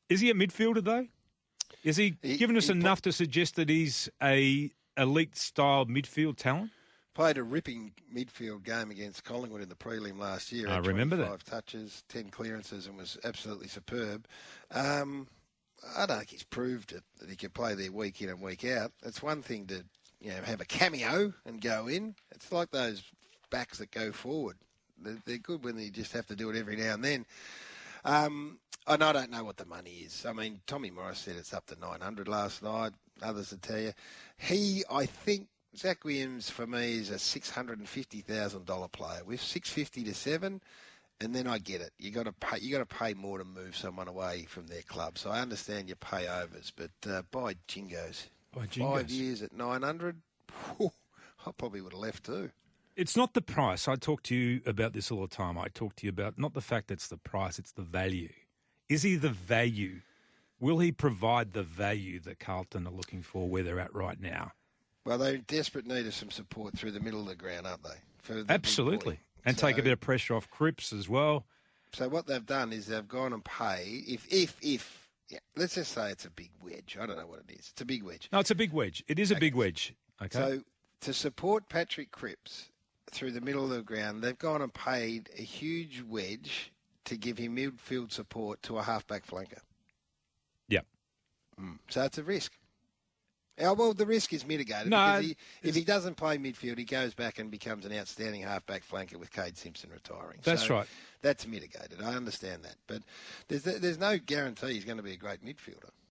Is he a midfielder, though? Is he given us enough to suggest that he's a elite-style midfield talent? Played a ripping midfield game against Collingwood in the prelim last year. I remember that. 5 touches, 10 clearances, and was absolutely superb. I don't think he's proved that he can play there week in and week out. It's one thing to have a cameo and go in. It's like those backs that go forward. They're good when you just have to do it every now and then. And I don't know what the money is. I mean, Tommy Morris said it's up to 900 last night. Others will tell you. I think, Zach Williams, for me, is a $650,000 player. With $650 to $7, and then I get it. You got to pay more to move someone away from their club. So I understand you pay overs, but by jingoes, 5 years at 900, I probably would have left too. It's not the price. I talk to you about this all the time. I talk to you about not the fact that it's the price, it's the value. Is he the value? Will he provide the value that Carlton are looking for where they're at right now? Well, they're in desperate need of some support through the middle of the ground, aren't they? Absolutely. And take a bit of pressure off Cripps as well. So what they've done is they've gone and paid, let's just say it's a big wedge. I don't know what it is. It's a big wedge. No, it's a big wedge. It is a big wedge. Okay. So to support Patrick Cripps through the middle of the ground, they've gone and paid a huge wedge to give him midfield support to a halfback flanker. Yeah. So it's a risk. Well, the risk is mitigated because if he doesn't play midfield, he goes back and becomes an outstanding halfback flanker with Cade Simpson retiring. That's right. That's mitigated. I understand that. But there's no guarantee he's going to be a great midfielder.